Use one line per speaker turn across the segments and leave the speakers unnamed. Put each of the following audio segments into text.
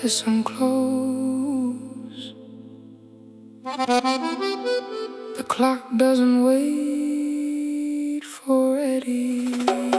listen close. The clock doesn't wait for Eddie.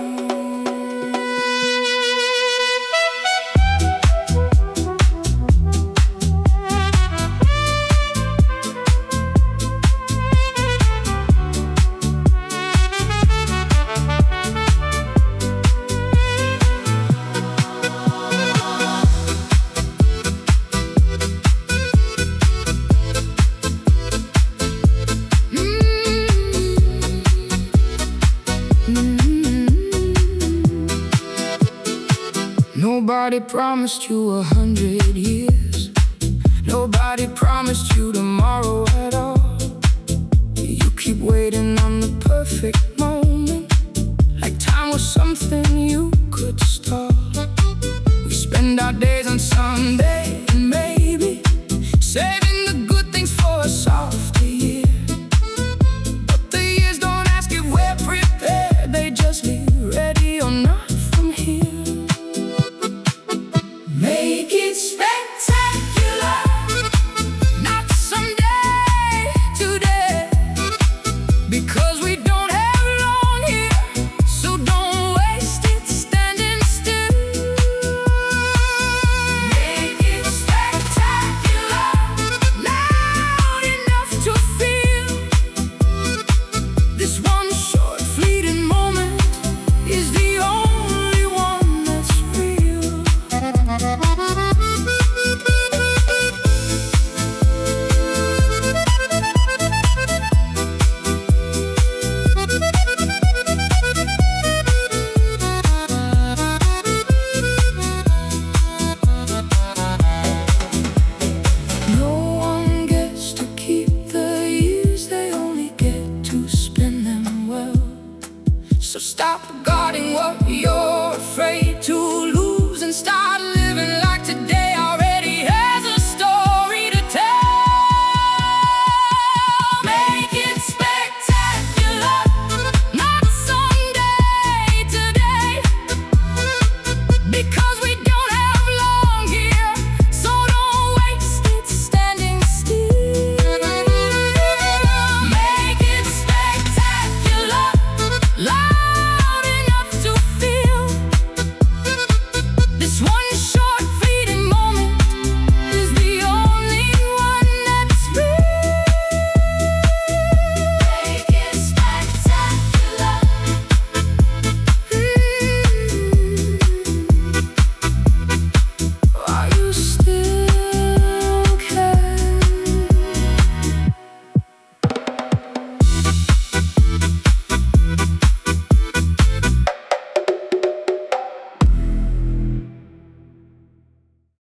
Nobody promised you 100 years. Nobody promised you tomorrow at all. You keep waiting on the perfect moment, like time was something you could stop. We spend our days on Sunday and maybe save